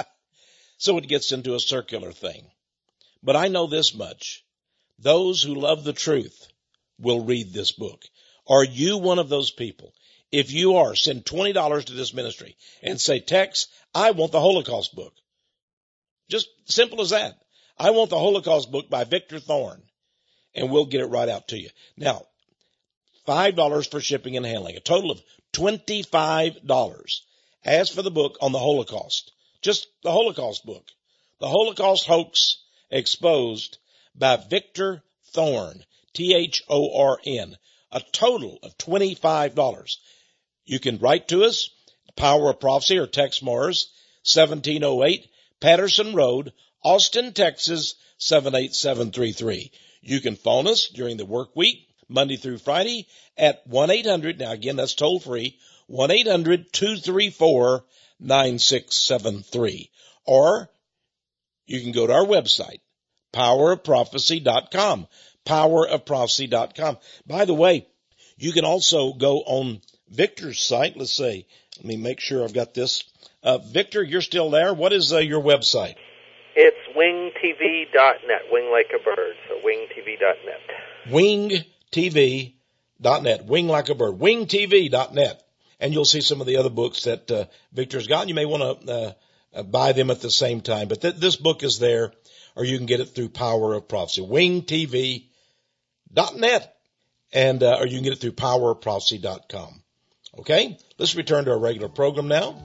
So it gets into a circular thing. But I know this much. Those who love the truth will read this book. Are you one of those people? If you are, send twenty dollars to this ministry and say, Tex, I want the Holocaust book. Just simple as that. I want the Holocaust book by Victor Thorne, and we'll get it right out to you. Now, five dollars for shipping and handling, a total of twenty-five dollars. As for the book on the Holocaust, just the Holocaust book, The Holocaust Hoax Exposed by Victor Thorne, T H O R N, a total of twenty-five dollars. You can write to us, Power of Prophecy, or text Mars, seventeen oh eight Patterson Road, Austin, Texas, seven eight seven three three. You can phone us during the work week, Monday through Friday, at one eight hundred, now again, that's toll free, one eight hundred two three four nine six seven three. Or you can go to our website, power of prophecy dot com, power of prophecy dot com. By the way, you can also go on Victor's site. Let's see. Let me make sure I've got this. Uh, Victor, you're still there. What is uh, your website? It's wing t v dot net, wing like a bird, so wing t v dot net. wing t v dot net, wing like a bird, wing t v dot net. And you'll see some of the other books that uh, Victor's got. You may want to uh, uh, buy them at the same time, but th- this book is there, or you can get it through Power of Prophecy, wing t v dot net, and uh, or you can get it through power of prophecy dot com. Okay, let's return to our regular program now.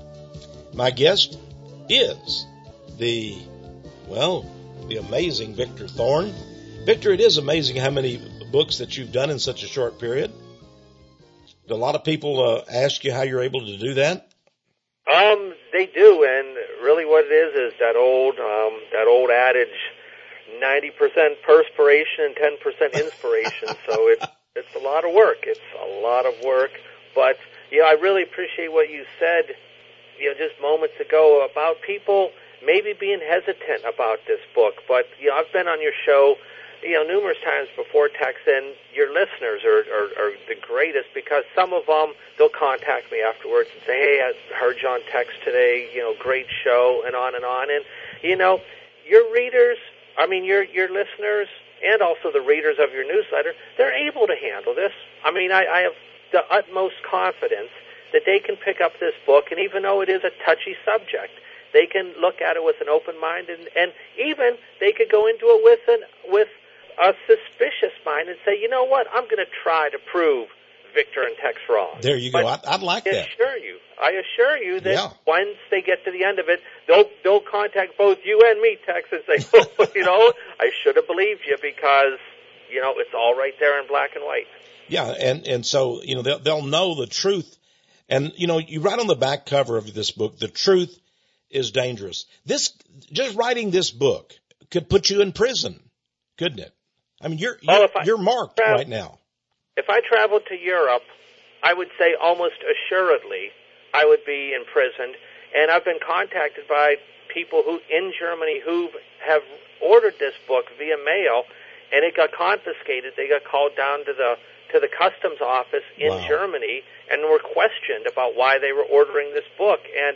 My guest is the, well, the amazing Victor Thorne. Victor, it is amazing how many books that you've done in such a short period. Do a lot of people uh, ask you how you're able to do that? Um, they do, and really what it is is that old, um, that old adage, ninety percent perspiration and ten percent inspiration. So it's it's a lot of work. It's a lot of work. But, you know, I really appreciate what you said, you know, just moments ago about people maybe being hesitant about this book. But, you know, I've been on your show, you know, numerous times before, Tex, and your listeners are, are, are the greatest because some of them, they'll contact me afterwards and say, hey, I heard you on Tex today, you know, great show, and on and on. And, you know, your readers, I mean, your your listeners and also the readers of your newsletter, they're able to handle this. I mean, I, I have the utmost confidence that they can pick up this book, and even though it is a touchy subject, they can look at it with an open mind, and, and even they could go into it with an with a suspicious mind and say, you know what, I'm going to try to prove Victor and Tex wrong. There you go. I'd, I'd like I that. assure you, I assure you that Yeah. once they get to the end of it, they'll they'll contact both you and me, Tex, and say, oh, you know, I should have believed you because, you know, it's all right there in black and white. Yeah, and, and so, you know, they'll, they'll know the truth. And, you know, you write on the back cover of this book, the truth is dangerous. This, just writing this book could put you in prison, couldn't it? I mean, you're, you're, Well, if I you're marked travel- right now. If I traveled to Europe, I would say almost assuredly I would be imprisoned. And I've been contacted by people who in Germany who have ordered this book via mail, and it got confiscated. They got called down to the to the customs office in Wow. Germany and were questioned about why they were ordering this book. And,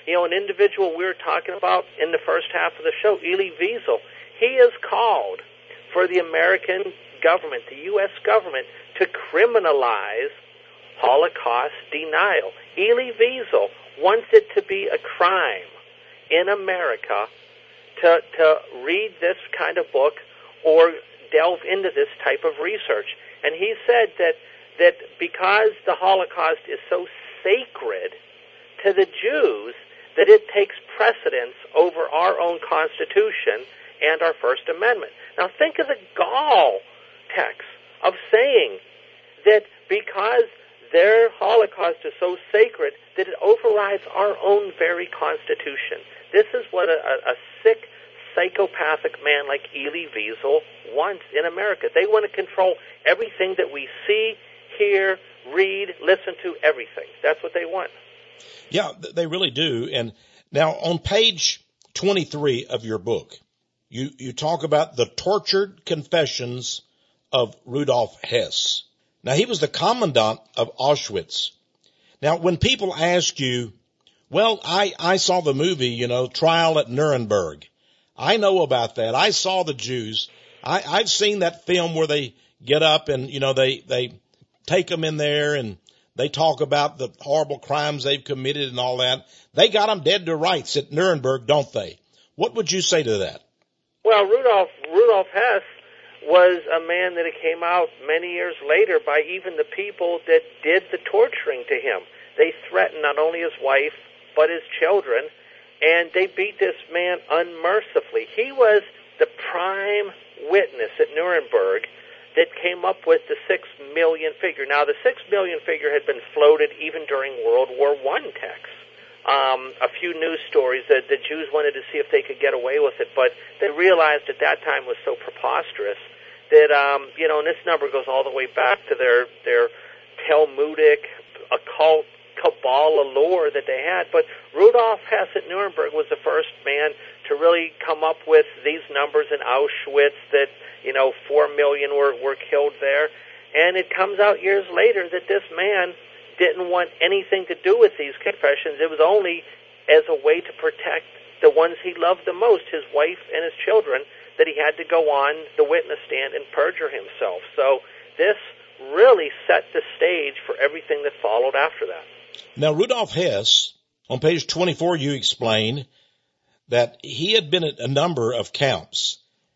You know, an individual we were talking about in the first half of the show, Elie Wiesel, he is called for the American government, the U S government, to criminalize Holocaust denial. Elie Wiesel wants it to be a crime in America to, to read this kind of book or delve into this type of research. And he said that, that because the Holocaust is so sacred to the Jews, that it takes precedence over our own Constitution and our First Amendment. Now think of the gall, Tex, of saying that because their Holocaust is so sacred that it overrides our own very Constitution. This is what a, a, a sick, psychopathic man like Elie Wiesel wants in America. They want to control everything that we see, hear, read, listen to, everything. That's what they want. Yeah, they really do. And now on page twenty-three of your book, you, you talk about the tortured confessions of Rudolf Hess. Now, he was the commandant of Auschwitz. Now, when people ask you, well, I, I saw the movie, you know, Trial at Nuremberg. I know about that. I saw the Jews. I, I've seen that film where they get up and, you know, they, they take them in there and they talk about the horrible crimes they've committed and all that. They got them dead to rights at Nuremberg, don't they? What would you say to that? Well, Rudolf, Rudolf Hess was a man that came out many years later by even the people that did the torturing to him. They threatened not only his wife, but his children, and they beat this man unmercifully. He was the prime witness at Nuremberg that came up with the six million figure. Now, the six million figure had been floated even during World War One, Tex. Um, a few news stories that the Jews wanted to see if they could get away with it, but they realized at that time was so preposterous that, um, you know, and this number goes all the way back to their, their Talmudic, occult, Kabbalah lore that they had. But Rudolf Hess at Nuremberg was the first man to really come up with these numbers in Auschwitz that, you know, four million were, were killed there. And it comes out years later that this man didn't want anything to do with these confessions. It was only as a way to protect the ones he loved the most, his wife and his children, that he had to go on the witness stand and perjure himself. So this really set the stage for everything that followed after that. Now, Rudolf Hess, on page twenty-four, you explain that he had been at a number of camps,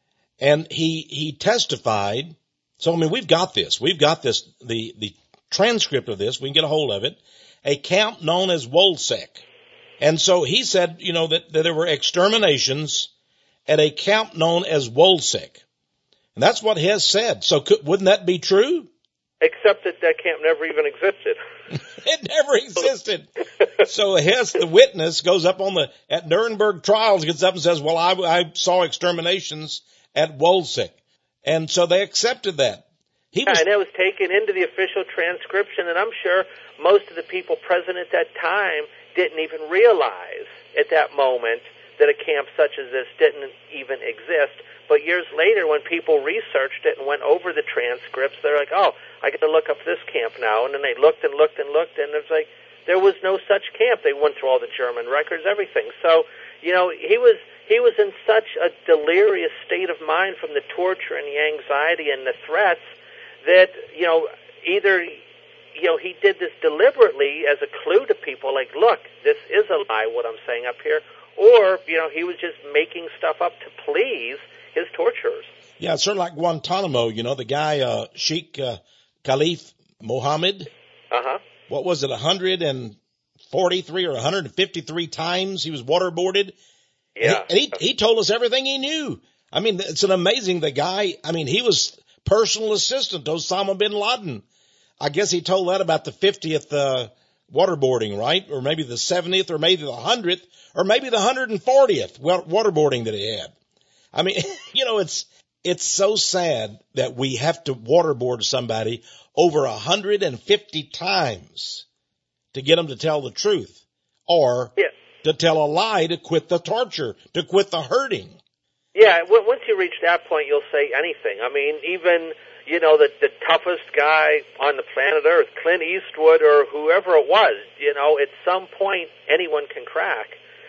and he he testified. So, I mean, we've got this. We've got this, the, the transcript of this. We can get a hold of it. A camp known as Wolsek. And so he said, you know, that, that there were exterminations at a camp known as Wolsek. And that's what Hess said. So could, wouldn't that be true? Except that that camp never even existed. It never existed. So Hess, the witness, goes up on the, at Nuremberg trials, gets up and says, well, I, I saw exterminations at Wolsek. And so they accepted that. He was, yeah, and it was taken into the official transcription, and I'm sure most of the people present at that time didn't even realize at that moment that a camp such as this didn't even exist. But years later, when people researched it and went over the transcripts, they're like, oh, I got to look up this camp now. And then they looked and looked and looked, and it was like, there was no such camp. They went through all the German records, everything. So, you know, he was he was in such a delirious state of mind from the torture and the anxiety and the threats that, you know, either, you know, he did this deliberately as a clue to people, like, look, this is a lie, what I'm saying up here, or, you know, he was just making stuff up to please his torturers. Yeah, it's sort of like Guantanamo, you know, the guy, uh, Sheikh uh, Khalif Mohammed. Uh-huh. What was it, one hundred forty-three or one hundred fifty-three times he was waterboarded? Yeah. And he, and he, he told us everything he knew. I mean, it's an amazing, the guy, I mean, he was personal assistant to Osama bin Laden. I guess he told that about the fiftieth uh, waterboarding, right? Or maybe the seventieth, or maybe the hundredth, or maybe the one hundred fortieth waterboarding that he had. I mean, you know, it's it's so sad that we have to waterboard somebody over one hundred fifty times to get them to tell the truth, or yeah. to tell a lie to quit the torture, to quit the hurting. Yeah, once you reach that point, you'll say anything. I mean, even, you know, the, the toughest guy on the planet Earth, Clint Eastwood or whoever it was. You know, at some point anyone can crack.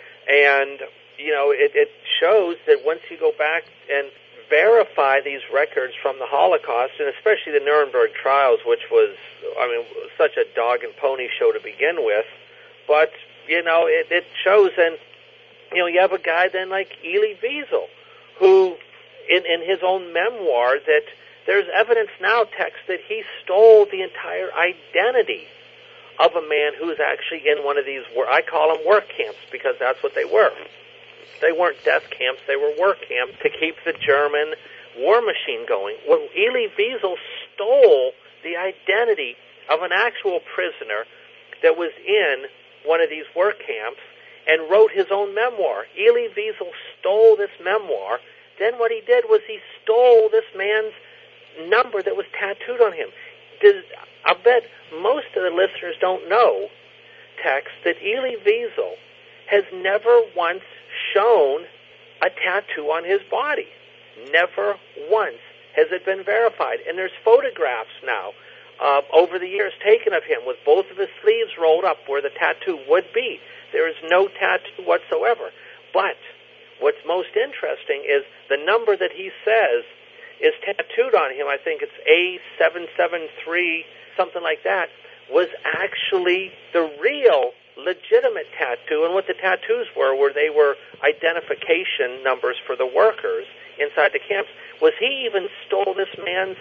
And, you know, it, it shows that once you go back and verify these records from the Holocaust, and especially the Nuremberg trials, which was, I mean, such a dog and pony show to begin with, but, you know, it, it shows, and, you know, you have a guy then like Elie Wiesel, who, in, in his own memoir, that there's evidence now, Tex, that he stole the entire identity of a man who's actually in one of these, I call them work camps, because that's what they were. They weren't death camps, they were work camps to keep the German war machine going. Well, Elie Wiesel stole the identity of an actual prisoner that was in one of these work camps and wrote his own memoir. Elie Wiesel stole this memoir. Then what he did was he stole this man's number that was tattooed on him. Does, I bet most of the listeners don't know, Tex, that Elie Wiesel has never once shown a tattoo on his body. Never once has it been verified. And there's photographs now uh, over the years taken of him with both of his sleeves rolled up where the tattoo would be. There is no tattoo whatsoever. But what's most interesting is the number that he says is tattooed on him, I think it's A seven seven three, something like that, was actually the real legitimate tattoo. And what the tattoos were, where they were identification numbers for the workers inside the camps, was he even stole this man's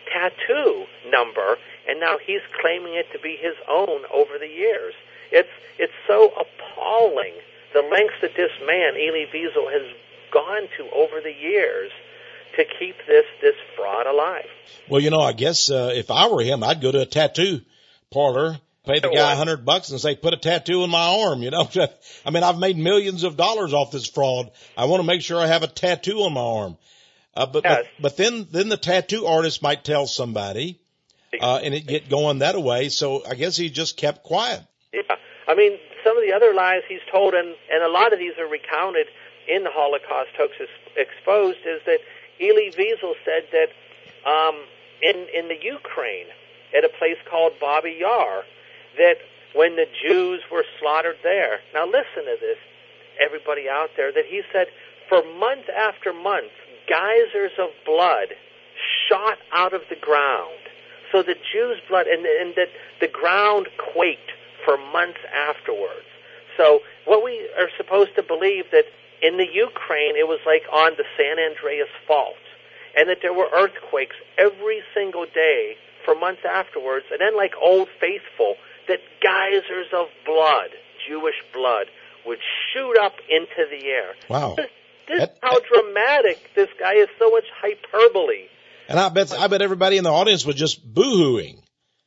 tattoo number, and now he's claiming it to be his own over the years. It's it's so appalling, the lengths that this man, Elie Wiesel, has gone to over the years to keep this, this fraud alive. Well, you know, I guess uh, if I were him, I'd go to a tattoo parlor, pay the guy a hundred bucks and say, put a tattoo on my arm, you know. I mean, I've made millions of dollars off this fraud. I want to make sure I have a tattoo on my arm. Uh, but, yes. but, but then, then the tattoo artist might tell somebody, uh, and it get going that way. So I guess he just kept quiet. Yeah. I mean, some of the other lies he's told, and, and a lot of these are recounted in the Holocaust hoaxes exposed, is that Elie Wiesel said that um, in in the Ukraine, at a place called Babi Yar, that when the Jews were slaughtered there, now listen to this, everybody out there, that he said for month after month, geysers of blood shot out of the ground. So the Jews' blood, and, and that the ground quaked for months afterwards. So what we are supposed to believe that in the Ukraine, it was like on the San Andreas Fault, and that there were earthquakes every single day for months afterwards, and then like Old Faithful, that geysers of blood, Jewish blood, would shoot up into the air. Wow. This, this is how dramatic this guy is, so much hyperbole. And I bet, I bet everybody in the audience was just boo-hooing.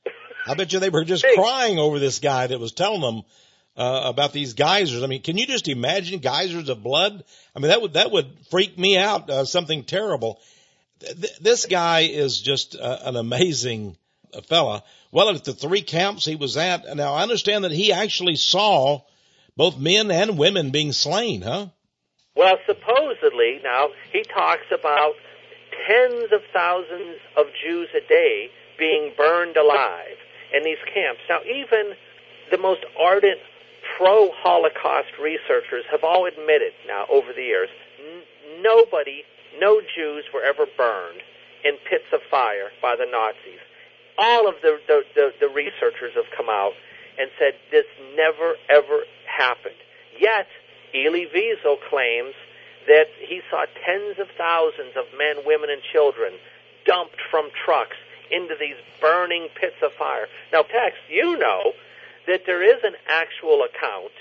I bet you they were just crying over this guy that was telling them Uh, about these geysers. I mean, can you just imagine geysers of blood? I mean, that would, that would freak me out, uh, something terrible. Th- this guy is just uh, an amazing fella. Well, at the three camps he was at, now I understand that he actually saw both men and women being slain, huh? Well, supposedly, now, he talks about tens of thousands of Jews a day being burned alive in these camps. Now, even the most ardent pro-Holocaust researchers have all admitted now over the years, n- nobody, no Jews were ever burned in pits of fire by the Nazis. All of the, the, the, the researchers have come out and said this never, ever happened. Yet, Elie Wiesel claims that he saw tens of thousands of men, women, and children dumped from trucks into these burning pits of fire. Now, Tex, you know that there is an actual account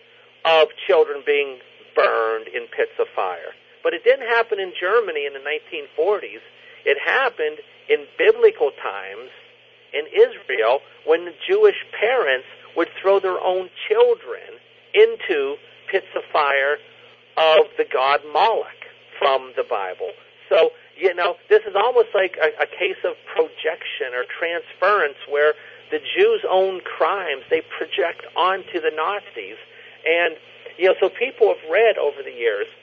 of children being burned in pits of fire. But it didn't happen in Germany in the nineteen forties. It happened in biblical times in Israel when the Jewish parents would throw their own children into pits of fire of the god Moloch from the Bible. So, you know, this is almost like a, a case of projection or transference where the Jews' own crimes, they project onto the Nazis. And, you know, so people have read over the years,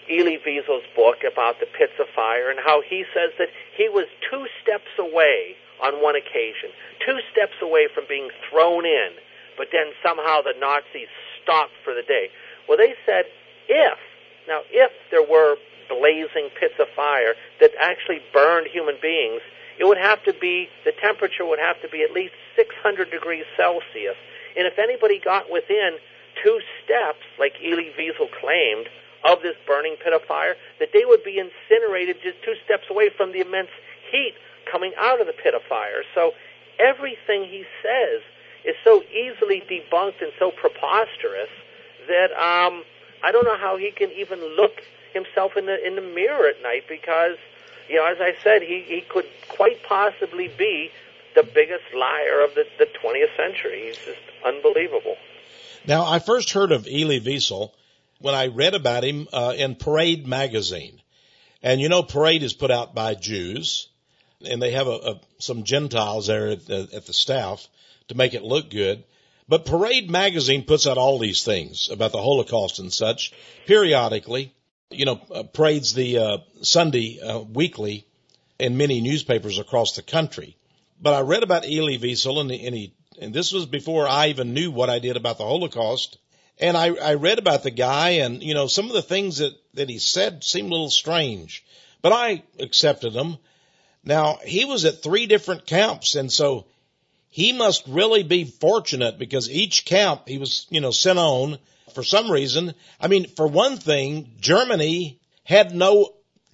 Elie Wiesel's book about the pits of fire and how he says that he was two steps away on one occasion, two steps away from being thrown in, but then somehow the Nazis stopped for the day. Well, they said if, now if there were blazing pits of fire that actually burned human beings, it would have to be, the temperature would have to be at least six hundred degrees Celsius. And if anybody got within two steps, like Elie Wiesel claimed, of this burning pit of fire, that they would be incinerated just two steps away from the immense heat coming out of the pit of fire. So everything he says is so easily debunked and so preposterous that um, I don't know how he can even look himself in the in the mirror at night, because, you know, as I said, he, he could quite possibly be the biggest liar of the, the twentieth century. He's just unbelievable. Now, I first heard of Elie Wiesel when I read about him uh, in Parade magazine. And, you know, Parade is put out by Jews, and they have a, a, some Gentiles there at the, at the staff to make it look good. But Parade magazine puts out all these things about the Holocaust and such periodically. You know, uh, Parade's the uh, Sunday uh, weekly in many newspapers across the country. But I read about Elie Wiesel, and, and, he, and this was before I even knew what I did about the Holocaust. And I, I read about the guy, and, you know, some of the things that, that he said seemed a little strange. But I accepted them. Now, he was at three different camps, and so he must really be fortunate, because each camp he was, you know, sent on for some reason. I mean, for one thing, Germany had no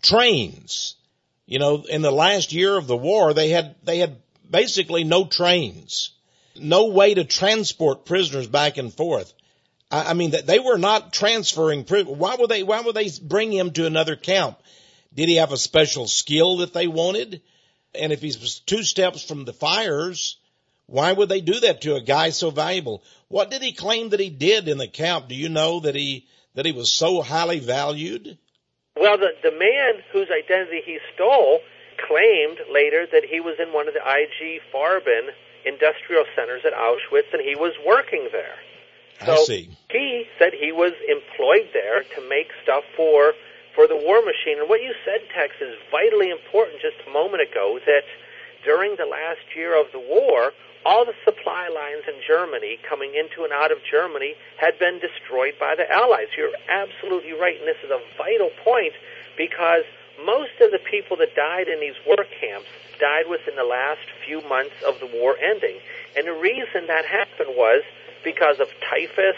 trains. You know, in the last year of the war, they had, they had basically no trains, no way to transport prisoners back and forth. I, I mean, they were not transferring prisoners. Why would they, why would they bring him to another camp? Did he have a special skill that they wanted? And if he was two steps from the fires, why would they do that to a guy so valuable? What did he claim that he did in the camp? Do you know that he, that he was so highly valued? Well, the, the man whose identity he stole claimed later that he was in one of the I G Farben industrial centers at Auschwitz, and he was working there. So I see. He said he was employed there to make stuff for for the war machine. And what you said, Tex, is vitally important just a moment ago, that during the last year of the war, all the supply lines in Germany coming into and out of Germany had been destroyed by the Allies. You're absolutely right, and this is a vital point, because most of the people that died in these work camps died within the last few months of the war ending. And the reason that happened was because of typhus,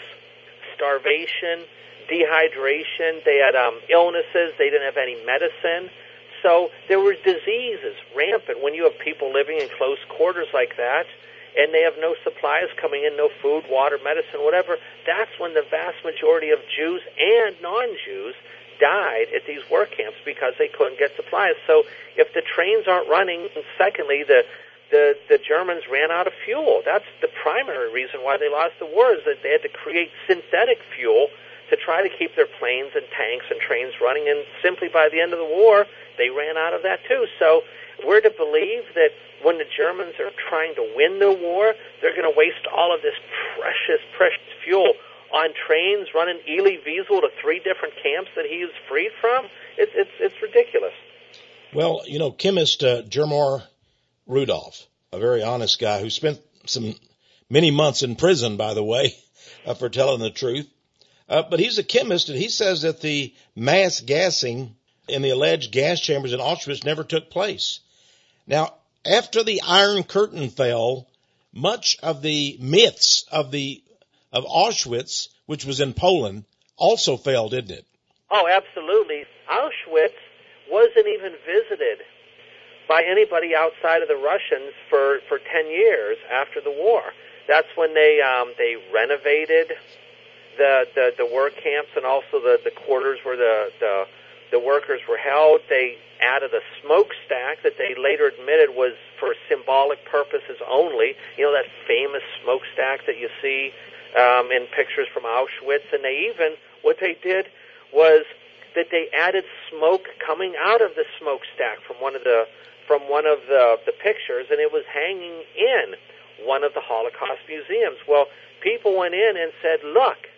starvation, dehydration. They had um, illnesses. They didn't have any medicine. So there were diseases rampant when you have people living in close quarters like that, and they have no supplies coming in, no food, water, medicine, whatever. That's when the vast majority of Jews and non-Jews died at these work camps, because they couldn't get supplies. So if the trains aren't running, and secondly, the The, the Germans ran out of fuel. That's the primary reason why they lost the war, is that they had to create synthetic fuel to try to keep their planes and tanks and trains running, and simply by the end of the war, they ran out of that too. So we're to believe that when the Germans are trying to win the war, they're going to waste all of this precious, precious fuel on trains running Elie Wiesel to three different camps that he was freed from? It's, it's, it's ridiculous. Well, you know, chemist uh, Germar Rudolph, a very honest guy who spent some many months in prison, by the way, uh, for telling the truth. Uh, but he's a chemist, and he says that the mass gassing in the alleged gas chambers in Auschwitz never took place. Now, after the Iron Curtain fell, much of the myths of the of Auschwitz, which was in Poland, also fell, didn't it? Oh, absolutely. Auschwitz wasn't even visited by anybody outside of the Russians for, for ten years after the war. That's when they um, they renovated the, the the work camps, and also the, the quarters where the, the the workers were held. They added a smokestack that they later admitted was for symbolic purposes only. You know, that famous smokestack that you see um, in pictures from Auschwitz. And they even, what they did was that they added smoke coming out of the smokestack from one of the from one of the, the pictures, and it was hanging in one of the Holocaust museums. Well, people went in and said, look,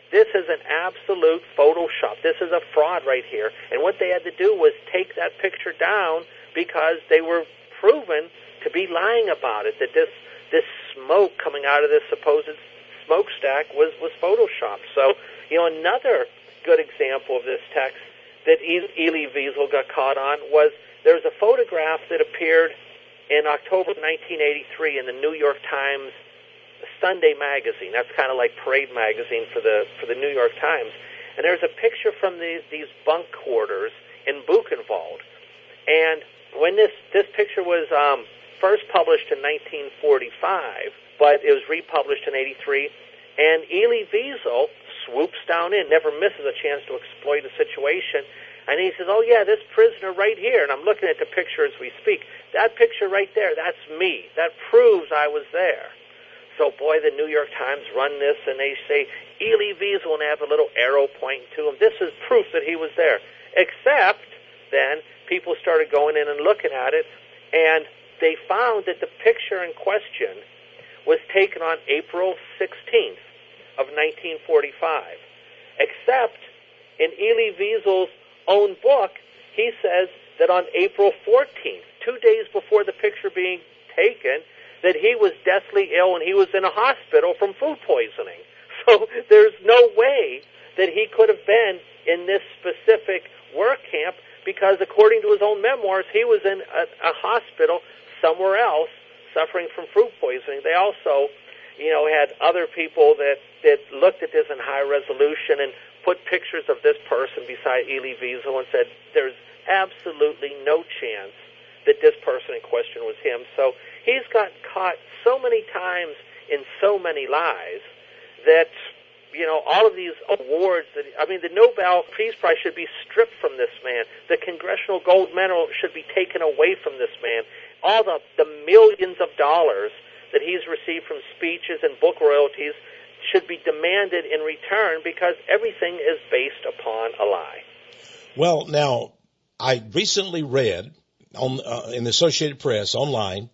this is an absolute Photoshop. This is a fraud right here. And what they had to do was take that picture down because they were proven to be lying about it, that this this smoke coming out of this supposed smokestack was, was Photoshopped. So, you know, another good example of this text that Elie Wiesel got caught on was there's a photograph that appeared in October nineteen eighty-three in the New York Times Sunday magazine. That's kind of like Parade magazine for the for the New York Times. And there's a picture from these these bunk quarters in Buchenwald. And when this this picture was um, first published in nineteen forty-five, but it was republished in eighty-three, and Elie Wiesel swoops down in, never misses a chance to exploit a situation, and he says, "Oh yeah, this prisoner right here," and I'm looking at the picture as we speak. That picture right there, that's me. That proves I was there. So, boy, the New York Times run this, and they say, Elie Wiesel, and have a little arrow pointing to him. This is proof that he was there. Except, then, people started going in and looking at it, and they found that the picture in question was taken on April sixteenth of nineteen forty-five. Except, in Elie Wiesel's own book, he says that on April fourteenth, two days before the picture being taken, that he was deathly ill and he was in a hospital from food poisoning. So there's no way that he could have been in this specific work camp because, according to his own memoirs, he was in a, a hospital somewhere else suffering from food poisoning. They also, you know, had other people that, that looked at this in high resolution and put pictures of this person beside Elie Wiesel and said there's absolutely no chance that this person in question was him. So he's got caught so many times in so many lies that, you know, all of these awards, that I mean, the Nobel Peace Prize should be stripped from this man. The Congressional Gold Medal should be taken away from this man. All the, the millions of dollars that he's received from speeches and book royalties should be demanded in return because everything is based upon a lie. Well, now, I recently read on uh, in the Associated Press online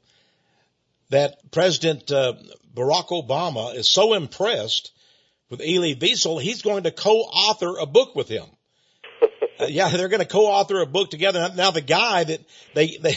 that President uh, Barack Obama is so impressed with Elie Wiesel, he's going to co-author a book with him. uh, yeah, they're going to co-author a book together. Now, the guy that they, they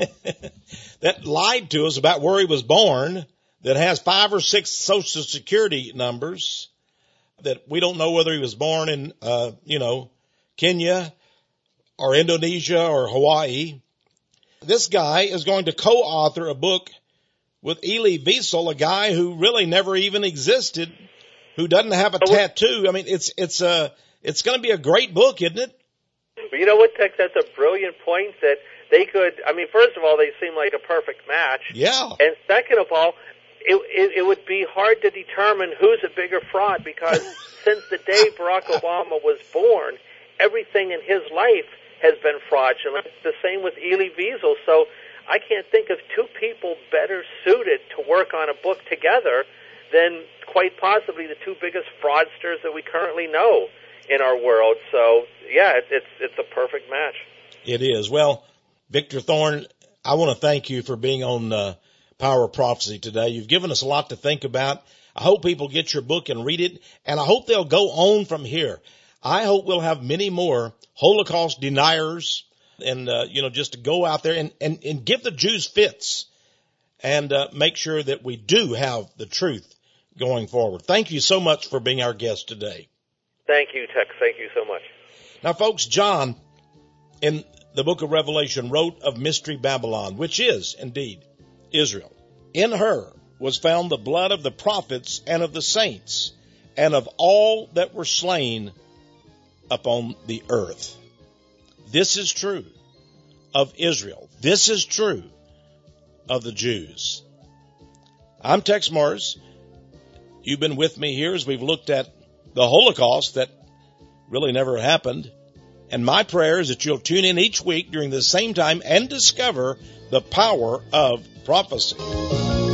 that lied to us about where he was born, that has five or six Social Security numbers, that we don't know whether he was born in, uh, you know, Kenya or Indonesia or Hawaii. This guy is going to co-author a book with Elie Wiesel, a guy who really never even existed, who doesn't have a tattoo. I mean, it's it's a it's going to be a great book, isn't it? You know what, Tex? That's a brilliant point. That they could. I mean, first of all, they seem like a perfect match. Yeah. And second of all, it it, it would be hard to determine who's a bigger fraud because since the day Barack Obama was born, everything in his life has been fraudulent. The same with Elie Wiesel. So I can't think of two people better suited to work on a book together than quite possibly the two biggest fraudsters that we currently know in our world. So, yeah, it's it's, it's a perfect match. It is. Well, Victor Thorn, I want to thank you for being on uh, Power of Prophecy today. You've given us a lot to think about. I hope people get your book and read it, and I hope they'll go on from here. I hope we'll have many more Holocaust deniers and, uh, you know, just to go out there and, and, and give the Jews fits and uh, make sure that we do have the truth going forward. Thank you so much for being our guest today. Thank you, Tex. Thank you so much. Now, folks, John, in the book of Revelation, wrote of Mystery Babylon, which is, indeed, Israel. In her was found the blood of the prophets and of the saints and of all that were slain upon the earth. This is true of Israel. This is true of the Jews. I'm Tex Morris. You've been with me here as we've looked at the Holocaust that really never happened. And my prayer is that you'll tune in each week during the same time and discover the power of prophecy.